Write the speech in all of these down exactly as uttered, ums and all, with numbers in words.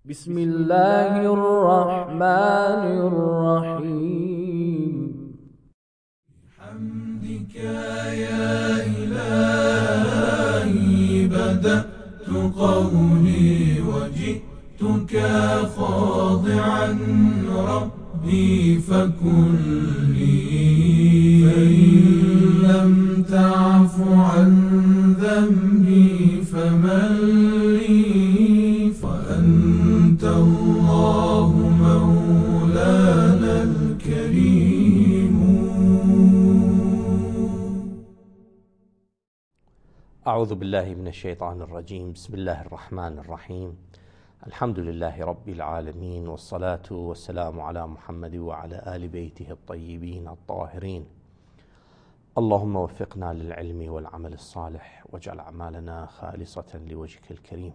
بسم الله الرحمن الرحيم. حمدك يا إلهي بدأت قولي وجئتك خاضعا ربي فكن لي، فإن لم تعف عن ذنبي فمن لي؟ فأنت الله مولانا الكريم. أعوذ بالله من الشيطان الرجيم. بسم الله الرحمن الرحيم. الحمد لله رب العالمين، والصلاة والسلام على محمد وعلى آل بيته الطيبين الطاهرين. اللهم وفقنا للعلم والعمل الصالح، واجعل أعمالنا خالصة لوجهك الكريم.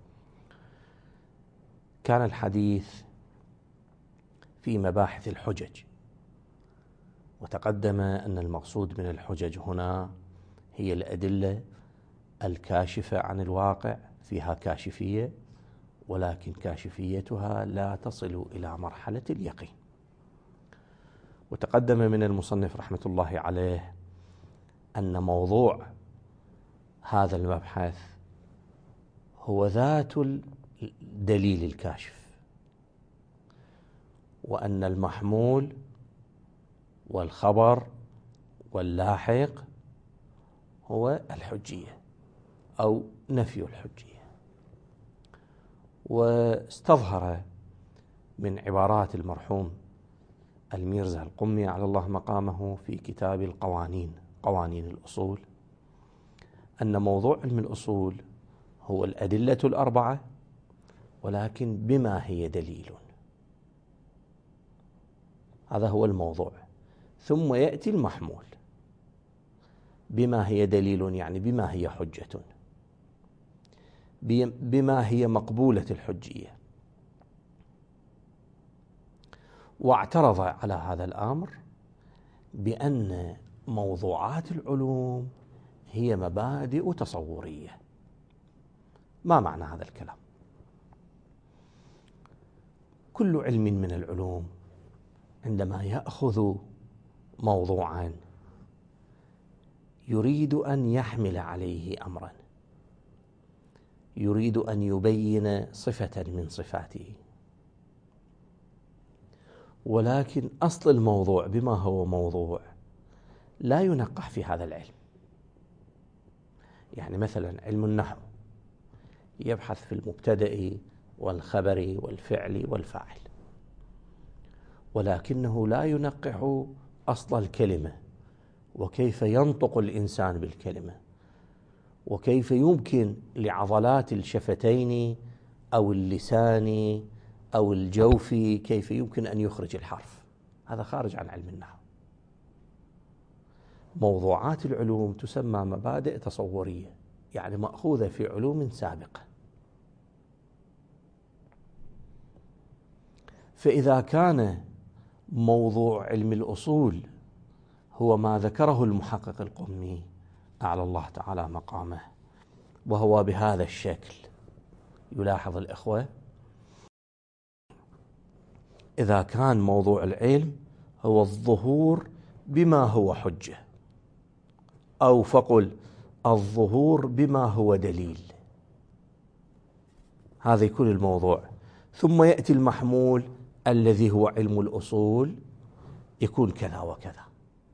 كان الحديث في مباحث الحجج، وتقدم أن المقصود من الحجج هنا هي الأدلة الكاشفة عن الواقع، فيها كاشفية، ولكن كاشفيتها لا تصل إلى مرحلة اليقين. وتقدم من المصنف رحمة الله عليه أن موضوع هذا المبحث هو ذات الدليل الكاشف، وأن المحمول والخبر واللاحق هو الحجية أو نفي الحجية. واستظهر من عبارات المرحوم الميرزا القمي على الله مقامه في كتاب القوانين، قوانين الأصول، أن موضوع علم الأصول هو الأدلة الأربعة، ولكن بما هي دليل. هذا هو الموضوع. ثم يأتي المحمول بما هي دليل، يعني بما هي حجة، بما هي مقبولة الحجية. واعترض على هذا الأمر بأن موضوعات العلوم هي مبادئ تصورية. ما معنى هذا الكلام؟ كل علم من العلوم عندما يأخذ موضوعا يريد أن يحمل عليه أمرا، يريد أن يبين صفة من صفاته، ولكن أصل الموضوع بما هو موضوع لا ينقح في هذا العلم. يعني مثلا علم النحو يبحث في المبتدأ والخبر والفعل والفاعل، ولكنه لا ينقح أصل الكلمة، وكيف ينطق الإنسان بالكلمة، وكيف يمكن لعضلات الشفتين أو اللسان أو الجوف كيف يمكن أن يخرج الحرف. هذا خارج عن علم النحو. موضوعات العلوم تسمى مبادئ تصورية، يعني مأخوذة في علوم سابقة. فإذا كان موضوع علم الأصول هو ما ذكره المحقق القمي أعلى الله تعالى مقامه، وهو بهذا الشكل، يلاحظ الإخوة، إذا كان موضوع العلم هو الظهور بما هو حجة، أو فقل الظهور بما هو دليل، هذا يكون الموضوع. ثم يأتي المحمول الذي هو علم الأصول، يكون كذا وكذا.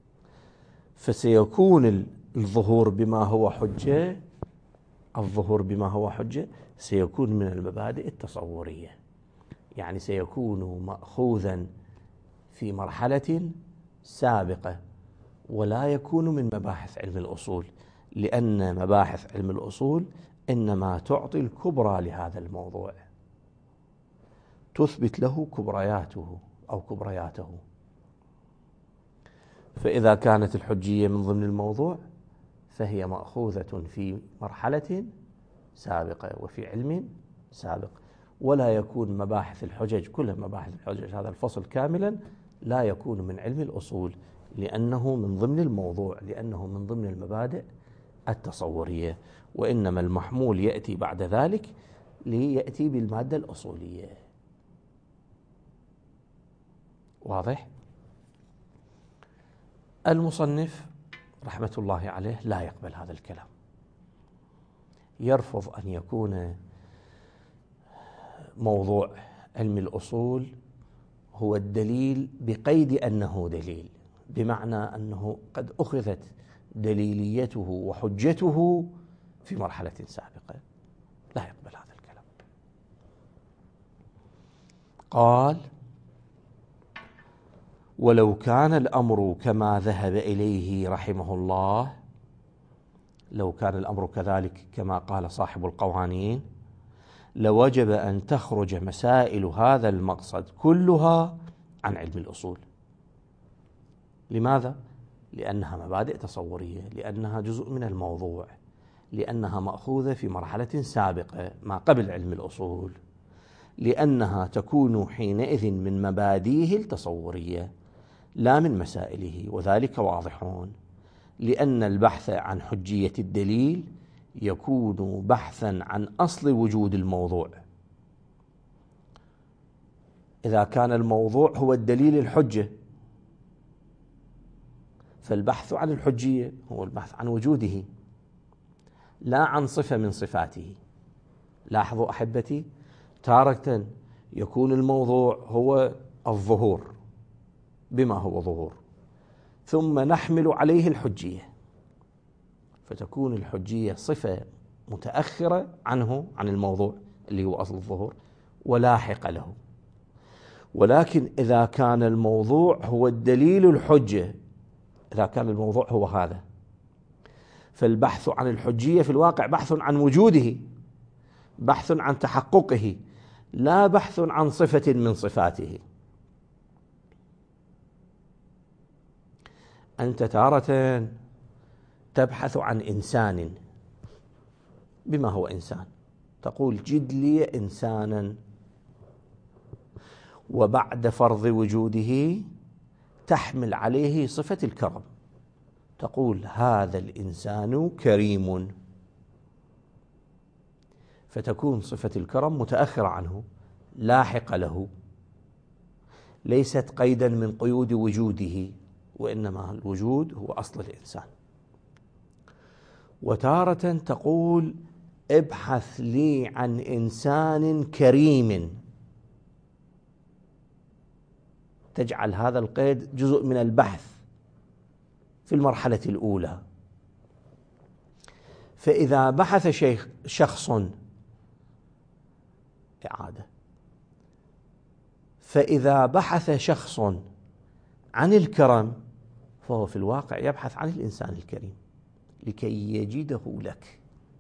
فسيكون الظهور بما هو حجة، الظهور بما هو حجة سيكون من المبادئ التصورية، يعني سيكون مأخوذا في مرحلة سابقة، ولا يكون من مباحث علم الأصول، لأن مباحث علم الأصول إنما تعطي الكبرى لهذا الموضوع، تثبت له كبرياته أو كبرياته. فإذا كانت الحجية من ضمن الموضوع فهي مأخوذة في مرحلة سابقة وفي علم سابق، ولا يكون مباحث الحجج، كل مباحث الحجج هذا الفصل كاملا لا يكون من علم الأصول، لأنه من ضمن الموضوع، لأنه من ضمن المبادئ التصورية. وإنما المحمول يأتي بعد ذلك ليأتي بالمادة الأصولية. واضح؟ المصنف رحمة الله عليه لا يقبل هذا الكلام، يرفض أن يكون موضوع علم الأصول هو الدليل بقيد أنه دليل، بمعنى أنه قد أخذت دليليته وحجته في مرحلة سابقة. لا يقبل هذا الكلام. قال: ولو كان الأمر كما ذهب إليه رحمه الله، لو كان الأمر كذلك كما قال صاحب القوانين، لوجب أن تخرج مسائل هذا المقصد كلها عن علم الأصول. لماذا؟ لأنها مبادئ تصورية، لأنها جزء من الموضوع، لأنها مأخوذة في مرحلة سابقة ما قبل علم الأصول، لأنها تكون حينئذ من مبادئه التصورية لا من مسائله، وذلك واضحون، لأن البحث عن حجية الدليل يكون بحثا عن أصل وجود الموضوع. إذا كان الموضوع هو الدليل الحجة، فالبحث عن الحجية هو البحث عن وجوده لا عن صفة من صفاته. لاحظوا أحبتي، تارة يكون الموضوع هو الظهور بما هو ظهور، ثم نحمل عليه الحجية، فتكون الحجية صفة متأخرة عنه، عن الموضوع اللي هو أصل الظهور، ولاحق له. ولكن إذا كان الموضوع هو الدليل الحجة، إذا كان الموضوع هو هذا، فالبحث عن الحجية في الواقع بحث عن وجوده، بحث عن تحققه، لا بحث عن صفة من صفاته. أنت تارة تبحث عن إنسان بما هو إنسان، تقول جد لي إنسانا، وبعد فرض وجوده تحمل عليه صفة الكرم، تقول هذا الإنسان كريم، فتكون صفة الكرم متأخرة عنه لاحق له، ليست قيدا من قيود وجوده، وإنما الوجود هو أصل الإنسان. وتارة تقول ابحث لي عن إنسان كريم، تجعل هذا القيد جزء من البحث في المرحلة الأولى. فإذا بحث شيخ شخص إعادة فإذا بحث شخص عن الكرم، فهو في الواقع يبحث عن الإنسان الكريم لكي يجده لك،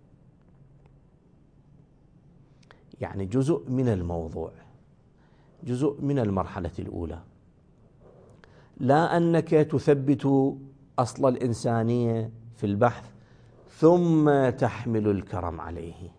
يعني جزء من الموضوع، جزء من المرحلة الأولى، لا أنك تثبت أصل الإنسانية في البحث ثم تحمل الكرم عليه.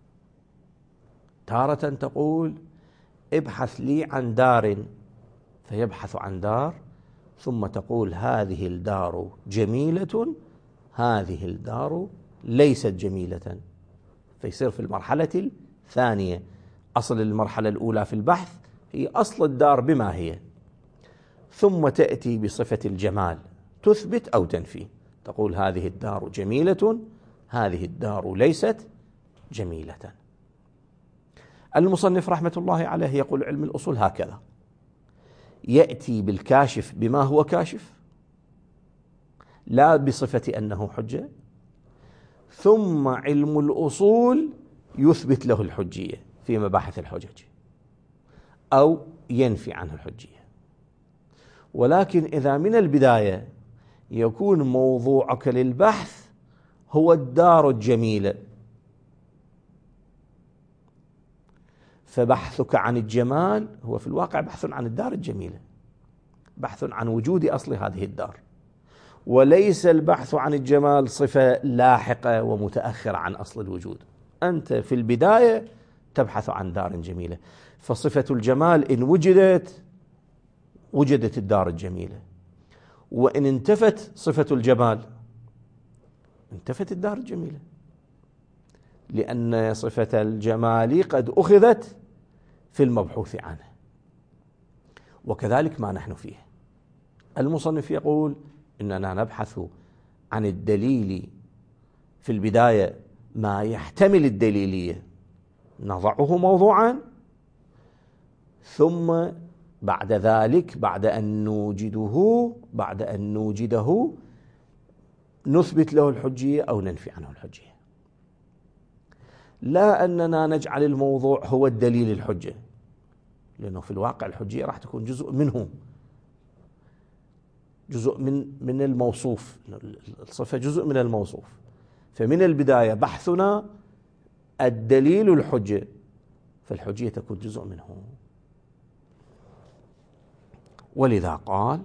تارة تقول ابحث لي عن دار، فيبحث عن دار، ثم تقول هذه الدار جميلة، هذه الدار ليست جميلة، فيصير في المرحلة الثانية. أصل المرحلة الأولى في البحث هي أصل الدار بما هي، ثم تأتي بصفة الجمال تثبت أو تنفي، تقول هذه الدار جميلة، هذه الدار ليست جميلة. المصنف رحمة الله عليه يقول علم الأصول هكذا، يأتي بالكاشف بما هو كاشف لا بصفة أنه حجة، ثم علم الأصول يثبت له الحجية في مباحث الحجج أو ينفي عنه الحجية. ولكن إذا من البداية يكون موضوعك للبحث هو الدار الجميلة، فبحثك عن الجمال هو في الواقع بحث عن الدار الجميلة، بحث عن وجود أصل هذه الدار، وليس البحث عن الجمال صفة لاحقة ومتأخرة عن أصل الوجود. أنت في البداية تبحث عن دار جميلة، فصفة الجمال إن وجدت وجدت الدار الجميلة، وإن انتفت صفة الجمال انتفت الدار الجميلة. لأن صفة الجمال قد أخذت في المبحوث عنه. وكذلك ما نحن فيه. المصنف يقول إننا نبحث عن الدليل في البداية ما يحتمل الدليلية نضعه موضوعا، ثم بعد ذلك بعد أن نوجده بعد أن نوجده نثبت له الحجية أو ننفي عنه الحجية. لا أننا نجعل الموضوع هو الدليل الحجة، لأنه في الواقع الحجية راح تكون جزء منه، جزء من من الموصوف، الصفة جزء من الموصوف. فمن البداية بحثنا الدليل الحجة، فالحجية تكون جزء منه. ولذا قال: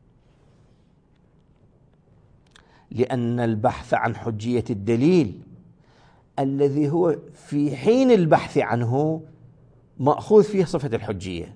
لأن البحث عن حجية الدليل الذي هو في حين البحث عنه مأخوذ فيه صفة الحجية.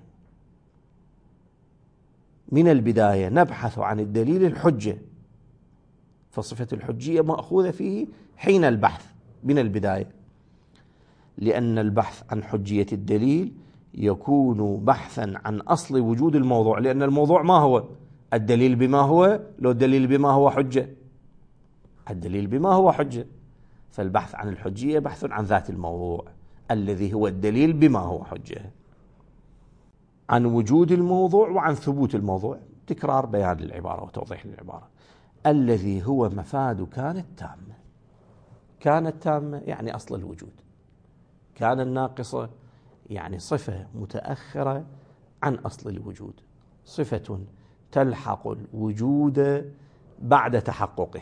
من البداية نبحث عن الدليل الحجة، فصفة الحجية مأخوذة فيه حين البحث من البداية. لأن البحث عن حجية الدليل يكون بحثا عن أصل وجود الموضوع، لأن الموضوع ما هو؟ الدليل بما هو، لو الدليل بما هو حجة، الدليل بما هو حجة. فالبحث عن الحجية بحث عن ذات الموضوع الذي هو الدليل بما هو حجة، عن وجود الموضوع وعن ثبوت الموضوع. تكرار بيان للعبارة وتوضيح للعبارة. الذي هو مفاد كانت تامة. كانت تامة يعني أصل الوجود، كان الناقصة يعني صفة متأخرة عن أصل الوجود، صفة تلحق الوجود بعد تحققه.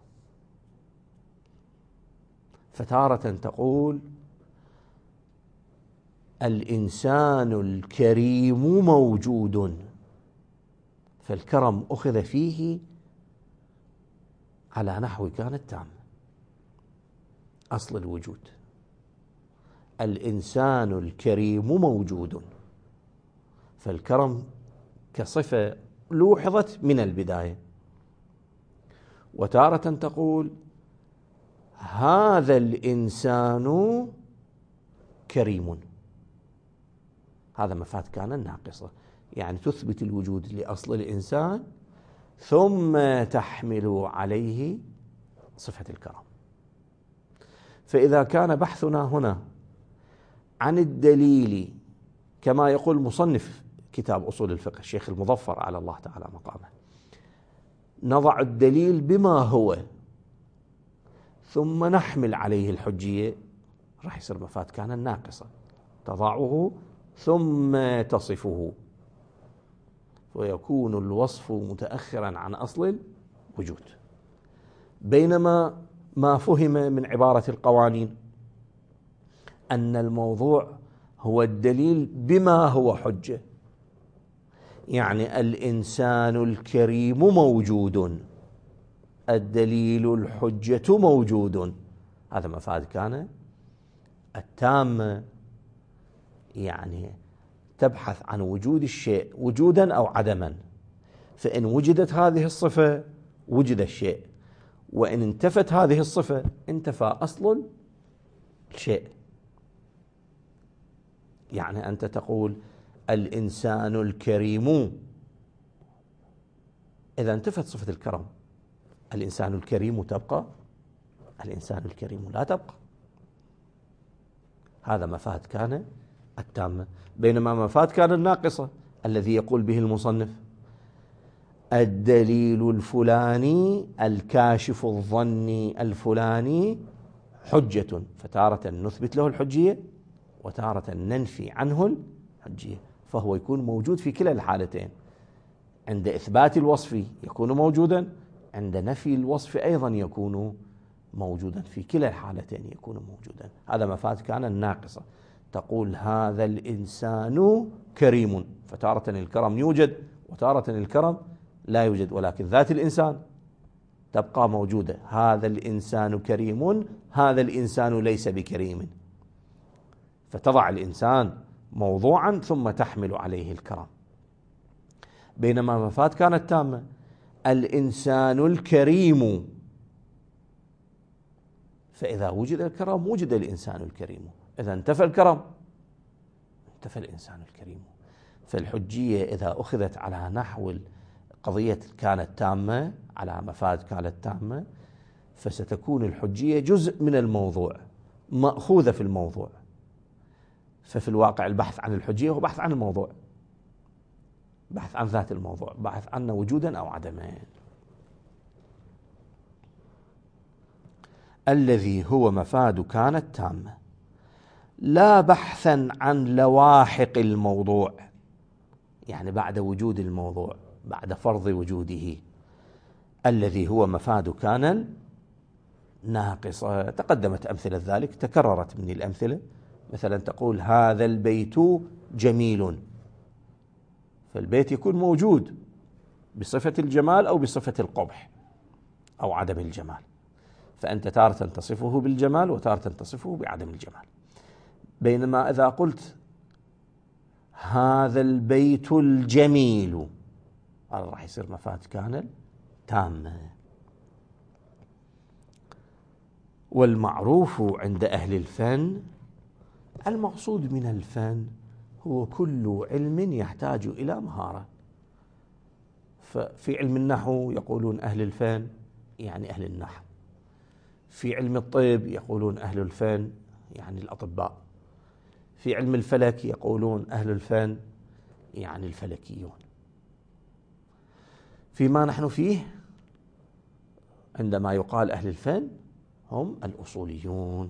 فتارة تقول الإنسان الكريم موجود، فالكرم أخذ فيه على نحو كانت تامة، أصل الوجود. الإنسان الكريم موجود، فالكرم كصفة لوحظت من البداية. وتارة تقول هذا الإنسان كريم، هذا مفاد كان الناقصة، يعني تثبت الوجود لأصل الإنسان ثم تحمل عليه صفة الكرم. فإذا كان بحثنا هنا عن الدليل كما يقول مصنف كتاب أصول الفقه الشيخ المظفر على الله تعالى مقامه، نضع الدليل بما هو ثم نحمل عليه الحجية، راح يصير مفاد كان الناقصة، تضعه ثم تصفه، ويكون الوصف متأخرا عن أصل الوجود. بينما ما فهم من عبارة القوانين أن الموضوع هو الدليل بما هو حجة، يعني الإنسان الكريم موجود، الدليل الحجة موجود، هذا مفاد كان التام، يعني تبحث عن وجود الشيء وجودا أو عدما، فإن وجدت هذه الصفة وجد الشيء، وإن انتفت هذه الصفة انتفى أصل الشيء. يعني أنت تقول الإنسان الكريم، إذا انتفت صفة الكرم الإنسان الكريم تبقى؟ الإنسان الكريم لا تبقى. هذا مفاد كان التامة. بينما مفاد كان الناقصة الذي يقول به المصنف الدليل الفلاني الكاشف الظني الفلاني حجة، فتارة نثبت له الحجية وتارة ننفي عنه الحجية، فهو يكون موجود في كلا الحالتين، عند إثبات الوصف يكون موجودا، عند نفي الوصف أيضا يكون موجودا، في كلا الحالتين يكون موجودا. هذا مفاد كان الناقصة. تقول هذا الإنسان كريم، فتارة الكرم يوجد وتارة الكرم لا يوجد، ولكن ذات الإنسان تبقى موجودة. هذا الإنسان كريم، هذا الإنسان ليس بكريم، فتضع الإنسان موضوعا ثم تحمل عليه الكرم. بينما مفاد كانت تامة الإنسان الكريم، فإذا وجد الكرم وجد الإنسان الكريم، إذا انتفى الكرم انتفى الإنسان الكريم. فالحجية إذا أخذت على نحو قضية كانت تامة، على مفاد كانت تامة، فستكون الحجية جزء من الموضوع، مأخوذة في الموضوع. ففي الواقع البحث عن الحجية هو بحث عن الموضوع، بحث عن ذات الموضوع، بحث عنه وجودا أو عدما. الذي هو مفاد كانت تامة، لا بحثا عن لواحق الموضوع، يعني بعد وجود الموضوع، بعد فرض وجوده. الذي هو مفاد كان ناقصة، تقدمت أمثلة ذلك، تكررت من الأمثلة. مثلا تقول هذا البيت جميل، فالبيت يكون موجود بصفة الجمال أو بصفة القبح أو عدم الجمال، فأنت تارة تصفه بالجمال وتارة تصفه بعدم الجمال. بينما إذا قلت هذا البيت الجميل، هذا راح يصير مفاد كان تامة. والمعروف عند أهل الفن، المقصود من الفن هو كل علم يحتاج إلى مهارة. ففي علم النحو يقولون أهل الفن يعني أهل النحو، في علم الطب يقولون أهل الفن يعني الأطباء، في علم الفلك يقولون أهل الفن يعني الفلكيون. فيما نحن فيه عندما يقال أهل الفن هم الأصوليون.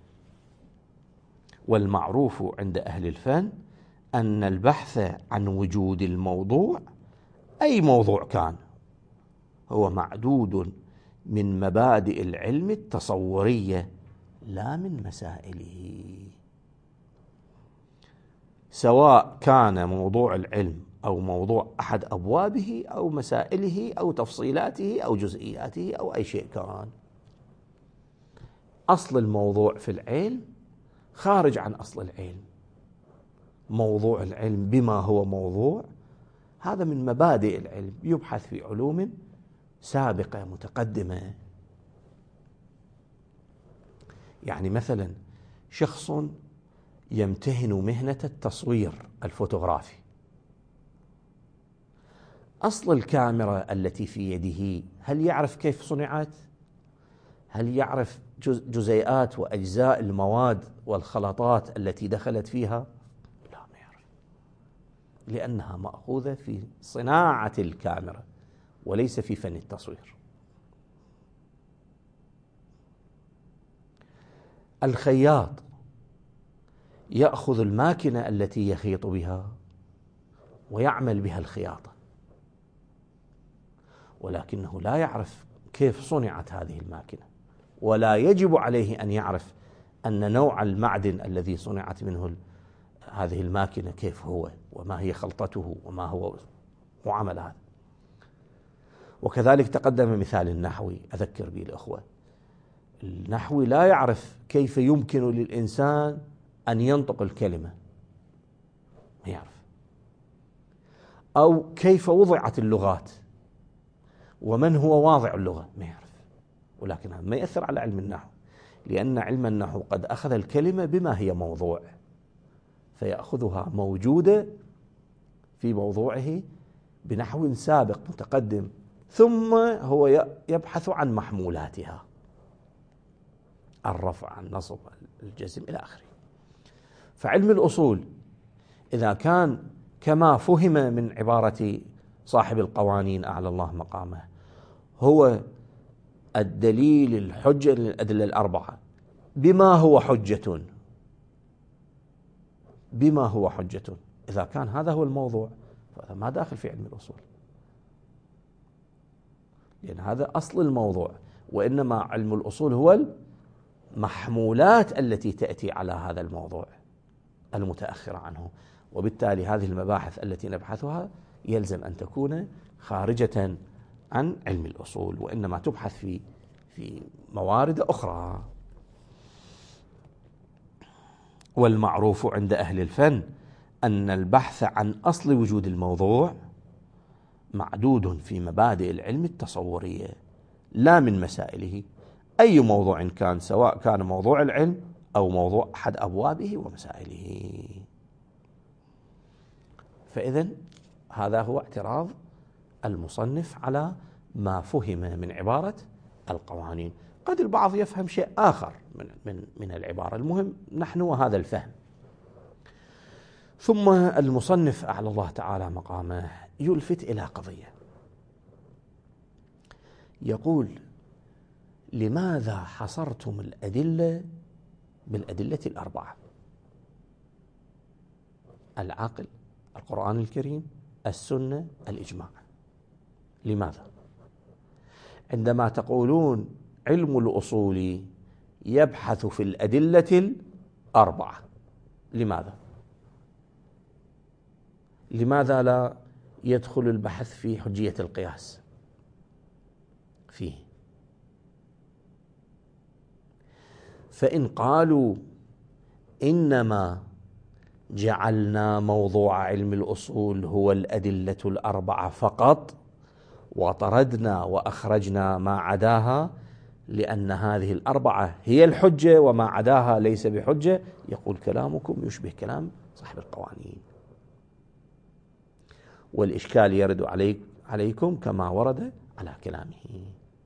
والمعروف عند أهل الفن أن البحث عن وجود الموضوع، أي موضوع كان، هو معدود من مبادئ العلم التصورية لا من مسائله، سواء كان موضوع العلم أو موضوع أحد أبوابه أو مسائله أو تفصيلاته أو جزئياته أو أي شيء كان. أصل الموضوع في العلم خارج عن أصل العلم. موضوع العلم بما هو موضوع، هذا من مبادئ العلم، يبحث في علوم سابقة متقدمة. يعني مثلا شخص يمتهن مهنة التصوير الفوتوغرافي، أصل الكاميرا التي في يده هل يعرف كيف صنعت؟ هل يعرف جزيئات وأجزاء المواد والخلطات التي دخلت فيها؟ لا، ما يعرف، لأنها مأخوذة في صناعة الكاميرا وليس في فن التصوير. الخياط يأخذ الماكنة التي يخيط بها ويعمل بها الخياطة، ولكنه لا يعرف كيف صنعت هذه الماكنة، ولا يجب عليه أن يعرف أن نوع المعدن الذي صنعت منه هذه الماكنة كيف هو، وما هي خلطته، وما هو معامل هذا. وكذلك تقدم مثال النحوي، أذكر به الأخوة، النحوي لا يعرف كيف يمكن للإنسان أن ينطق الكلمة، ما يعرف، أو كيف وضعت اللغات ومن هو واضع اللغة، ما يعرف. ولكن هذا ما يأثر على علم النحو، لأن علم النحو قد أخذ الكلمة بما هي موضوع، فيأخذها موجودة في موضوعه بنحو سابق متقدم، ثم هو يبحث عن محمولاتها، الرفع، النصب، الجزم إلى آخره. فعلم الأصول إذا كان كما فهم من عبارة صاحب القوانين أعلى الله مقامه هو الدليل الحجة للأدلة الأربعة بما هو حجة، بما هو حجة، إذا كان هذا هو الموضوع فهذا ما داخل في علم الأصول، لأن هذا أصل الموضوع، وإنما علم الأصول هو المحمولات التي تأتي على هذا الموضوع المتأخرة عنه. وبالتالي هذه المباحث التي نبحثها يلزم أن تكون خارجة عن علم الأصول، وإنما تبحث في في موارد أخرى. والمعروف عند أهل الفن أن البحث عن أصل وجود الموضوع معدود في مبادئ العلم التصورية لا من مسائله. أي موضوع كان، سواء كان موضوع العلم أو موضوع أحد أبوابه ومسائله. فإذن هذا هو اعتراض المصنف على ما فهم من عبارة القوانين. قد البعض يفهم شيء آخر من, من, من العبارة، المهم نحن وهذا الفهم. ثم المصنف أعلى الله تعالى مقامه يلفت إلى قضية، يقول: لماذا حصرتم الأدلة بالأدلة الأربعة؟ العقل، القرآن الكريم، السنة، الإجماع. لماذا؟ عندما تقولون علم الأصول يبحث في الأدلة الأربعة، لماذا؟ لماذا لا يدخل البحث في حجية القياس فيه؟ فإن قالوا إنما جعلنا موضوع علم الأصول هو الأدلة الأربعة فقط، وطردنا وأخرجنا ما عداها لأن هذه الأربعة هي الحجة وما عداها ليس بحجة، يقول كلامكم يشبه كلام صاحب القوانين، والإشكال يرد عليك عليكم كما ورد على كلامه.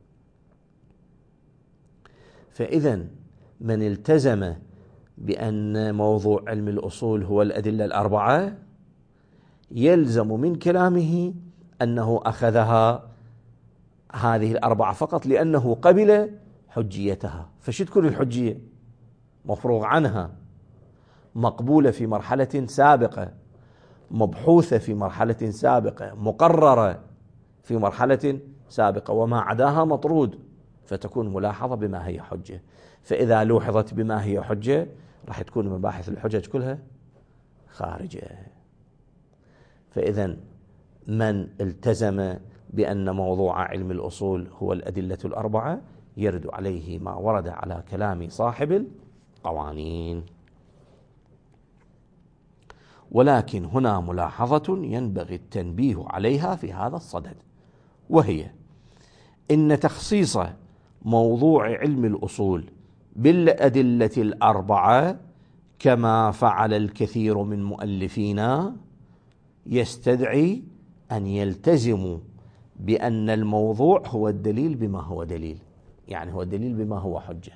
فإذا من التزم بأن موضوع علم الأصول هو الأدلة الأربعة يلزم من كلامه أنه أخذها هذه الأربعة فقط لأنه قبل حجيتها. فشو تكون الحجية؟ مفروغ عنها، مقبولة في مرحلة سابقة، مبحوثة في مرحلة سابقة، مقررة في مرحلة سابقة، وما عداها مطرود، فتكون ملاحظة بما هي حجة. فإذا لوحظت بما هي حجة راح تكون مباحث الحجج كلها خارجة. فإذا من التزم بأن موضوع علم الأصول هو الأدلة الأربعة يرد عليه ما ورد على كلام صاحب القوانين. ولكن هنا ملاحظة ينبغي التنبيه عليها في هذا الصدد، وهي إن تخصيص موضوع علم الأصول بالأدلة الأربعة كما فعل الكثير من مؤلفينا يستدعي أن يلتزموا بأن الموضوع هو الدليل بما هو دليل، يعني هو الدليل بما هو حجة.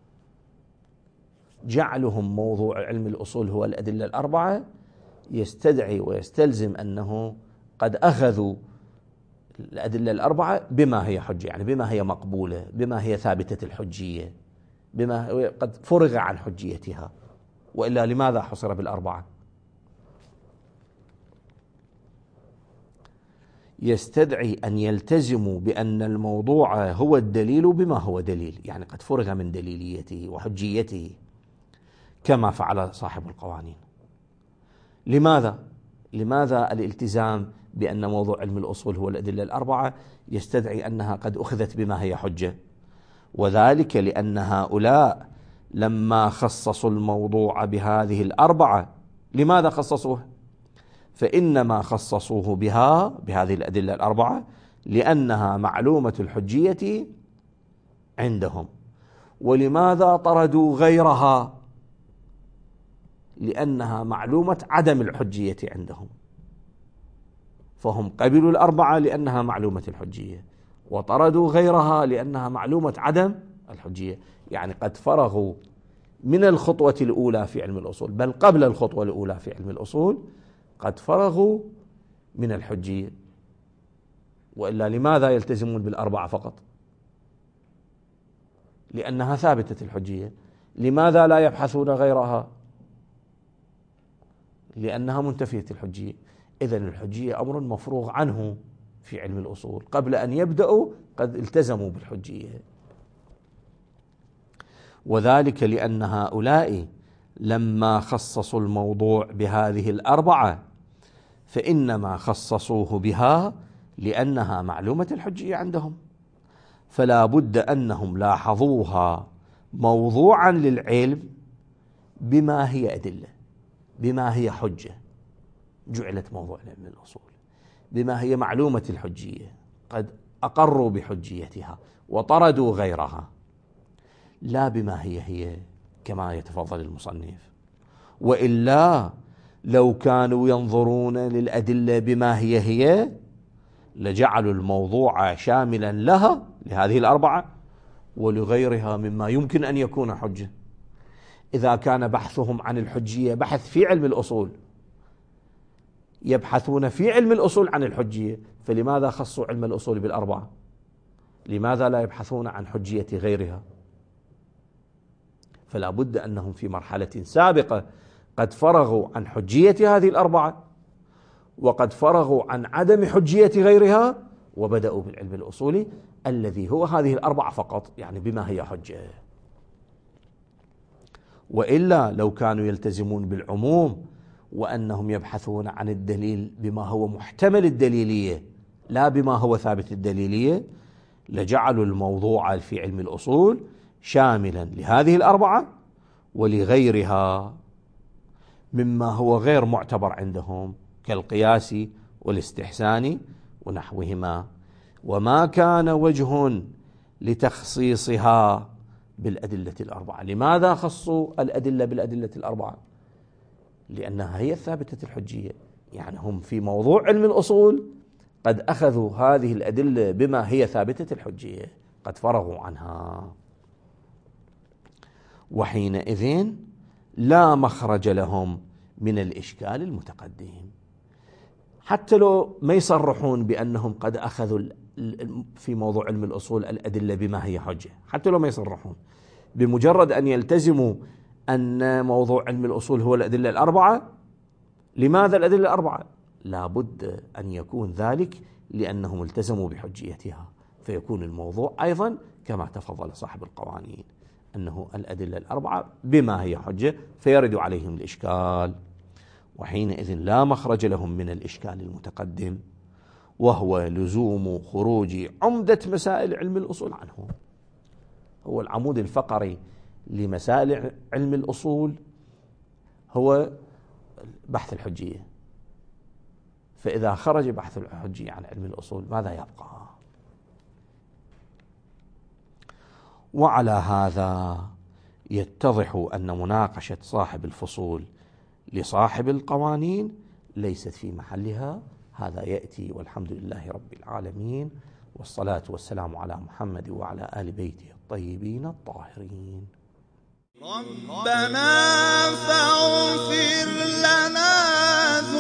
جعلهم موضوع علم الأصول هو الأدلة الأربعة يستدعي ويستلزم أنه قد أخذوا الأدلة الأربعة بما هي حجة، يعني بما هي مقبولة، بما هي ثابتة الحجية، بما قد فرغ عن حجيتها، وإلا لماذا حصر بالأربعة؟ يستدعي أن يلتزموا بأن الموضوع هو الدليل بما هو دليل، يعني قد فرغ من دليليته وحجيته كما فعل صاحب القوانين. لماذا؟ لماذا الالتزام بأن موضوع علم الأصول هو الأدلة الأربعة يستدعي أنها قد أخذت بما هي حجة؟ وذلك لأن هؤلاء لما خصصوا الموضوع بهذه الأربعة، لماذا خصصوه؟ فإنما خصصوه بها بهذه الأدلة الأربعة لأنها معلومة الحجية عندهم. ولماذا طردوا غيرها؟ لأنها معلومة عدم الحجية عندهم. فهم قبلوا الأربعة لأنها معلومة الحجية، وطردوا غيرها لأنها معلومة عدم الحجية، يعني قد فرغوا من الخطوة الأولى في علم الأصول، بل قبل الخطوة الأولى في علم الأصول قد فرغوا من الحجية. وإلا لماذا يلتزمون بالأربعة فقط؟ لأنها ثابتة الحجية. لماذا لا يبحثون غيرها؟ لأنها منتفية الحجية. إذن الحجية أمر مفروغ عنه في علم الأصول، قبل أن يبدأوا قد التزموا بالحجية. وذلك لأن هؤلاء لما خصصوا الموضوع بهذه الأربعة فإنما خصصوه بها لأنها معلومة الحجية عندهم، فلا بد أنهم لاحظوها موضوعا للعلم بما هي أدلة، بما هي حجة، جعلت موضوع علم الأصول بما هي معلومة الحجية، قد أقروا بحجيتها وطردوا غيرها. لا بما هي هي كما يتفضل المصنف. وإلا لو كانوا ينظرون للأدلة بما هي هي لجعلوا الموضوع شاملا لها، لهذه الأربعة، ولغيرها مما يمكن أن يكون حجة. إذا كان بحثهم عن الحجية بحث في علم الأصول، يبحثون في علم الأصول عن الحجية، فلماذا خصوا علم الأصول بالأربعة؟ لماذا لا يبحثون عن حجية غيرها؟ فلا بد أنهم في مرحلة سابقة قد فرغوا عن حجية هذه الأربعة، وقد فرغوا عن عدم حجية غيرها، وبدأوا بالعلم الأصولي الذي هو هذه الأربعة فقط، يعني بما هي حجة. وإلا لو كانوا يلتزمون بالعموم وأنهم يبحثون عن الدليل بما هو محتمل الدليلية لا بما هو ثابت الدليلية، لجعلوا الموضوع في علم الأصول شاملا لهذه الأربعة ولغيرها مما هو غير معتبر عندهم كالقياس والاستحسان ونحوهما، وما كان وجه لتخصيصها بالأدلة الأربعة. لماذا خصوا الأدلة بالأدلة الأربعة؟ لأنها هي الثابتة الحجية، يعني هم في موضوع علم الأصول قد أخذوا هذه الأدلة بما هي ثابتة الحجية، قد فرغوا عنها، وحينئذ لا مخرج لهم من الإشكال المتقدم. حتى لو ما يصرحون بأنهم قد أخذوا في موضوع علم الأصول الأدلة بما هي حجة، حتى لو ما يصرحون، بمجرد أن يلتزموا أن موضوع علم الأصول هو الأدلة الأربعة. لماذا الأدلة الأربعة؟ لا بد أن يكون ذلك لأنهم التزموا بحجيتها، فيكون الموضوع أيضا كما تفضل صاحب القوانين أنه الأدلة الأربعة بما هي حجة، فيرد عليهم الإشكال، وحينئذ لا مخرج لهم من الإشكال المتقدم، وهو لزوم خروج عمدة مسائل علم الأصول عنه. هو العمود الفقري لمسائل علم الأصول هو بحث الحجية، فإذا خرج بحث الحجية عن علم الأصول ماذا يبقى؟ وعلى هذا يتضح أن مناقشة صاحب الفصول لصاحب القوانين ليست في محلها. هذا يأتي، والحمد لله رب العالمين، والصلاة والسلام على محمد وعلى آل بيته الطيبين الطاهرين. ربنا فاغفر لنا